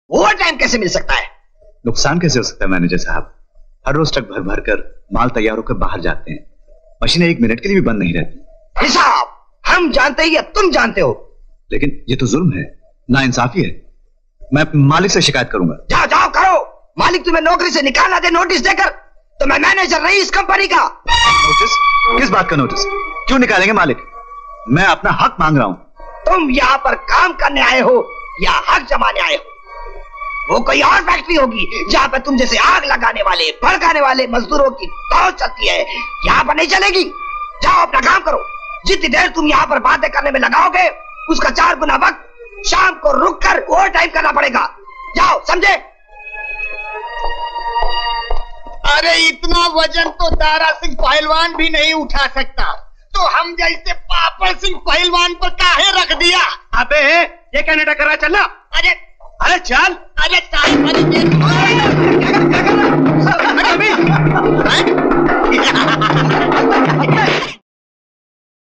Over time कैसे मिल सकता है? नुकसान कैसे हो सकता है मैनेजर साहब? हर रोज ट्रक भर भर कर माल तैयार होकर बाहर जाते हैं, मशीनें एक मिनट के लिए भी बंद नहीं रहती। हिसाब हम जानते हैं या तुम जानते हो? लेकिन ये तो जुल्म है, नाइंसाफी है। मैं मालिक से शिकायत करूंगा। जाओ जाओ करो। मालिक तुम्हें नौकरी से निकालना दे नोटिस देकर, तो मैं मैनेजर नहीं इस कंपनी का। नोटिस? किस बात का नोटिस? क्यों निकालेंगे मालिक? मैं अपना हक मांग रहा हूं। तुम यहाँ पर काम करने आए हो या हक जमाने आए हो? वो कोई और फैक्ट्री होगी जहाँ पर तुम जैसे आग लगाने वाले भड़काने वाले मजदूरों की पहुंच चलती है, यहाँ पर नहीं चलेगी। जाओ अपना काम करो। जितनी देर तुम यहाँ पर बातें करने में लगाओगे उसका 4 गुना वक्त शाम को रुक कर ओवर टाइम करना पड़ेगा। जाओ, समझे? अरे इतना वजन तो दारा सिंह पहलवान भी नहीं उठा सकता, तो हम जैसे पापड़ सिंह पहलवान पर काहे रख दिया? अबे ये कनाडा करा चलना। अरे चल। अरे टाइम